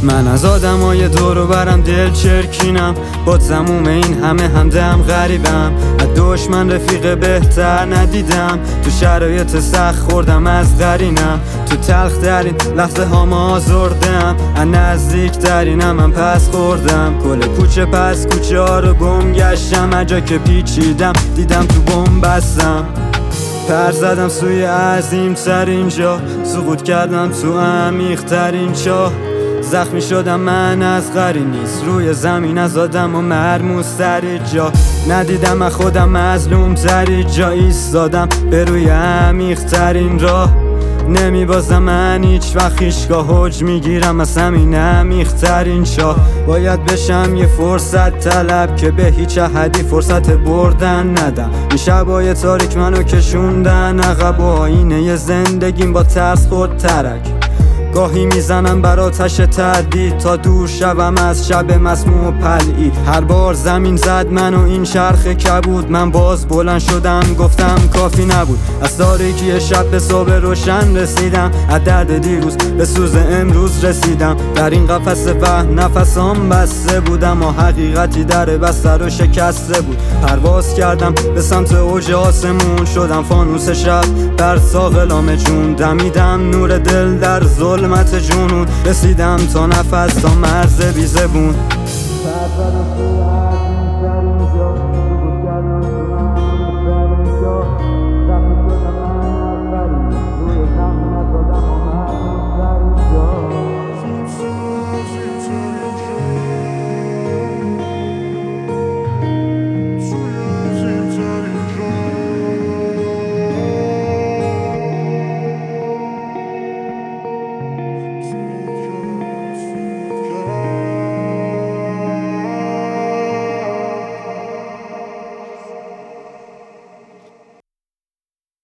من از آدمای دور و برم دل چرکینم، با تموم این همه همدم غریبم. از دشمن رفیق بهتر ندیدم، تو شرایط سخت خوردم از قرینم. تو تلخ ترین لحظه ها ما آزردم، از نزدیک ترینم من پس خوردم. کل کوچه پس کوچه ها رو گم گشتم، اجا که پیچیدم دیدم تو بم بستم. پر زدم سوی عظیم ترین جا، سقوط کردم تو عمیق ترین چاه. زخمی شدم من از غری نیست، روی زمین از آدم و مرموز تری جا. ندیدم من خودم مظلوم تری جا، ایستادم به روی عمیق ترین راه. نمیبازم من هیچ وقت هیچگاه، حج میگیرم از همین عمیق ترین چاه. باید بشم یه فرصت طلب که به هیچ احدی فرصت بردن ندم. این شبای تاریک منو کشوندن عقب و آینه زندگیم با ترس خورد ترک. گاهی میزنم بر آتش تردید تا دور شوم از شب مسموم و پلعید. هر بار زمین زد منو این چرخ کبود، من باز بلند شدم گفتم کافی نبود. از تاریکی شب به صبح روشن رسیدم، از درد دیروز به سوز امروز رسیدم. در این قفس وهم نفسام بسته بودم و حقیقتی در بسته رو شکسته بود. پرواز کردم به سمت اوج آسمون، شدم فانوس شب بر ساقلام جون. دمیدم نور دل در ظلمت جنون، رسیدم تا نفس تا مرز بی زبون.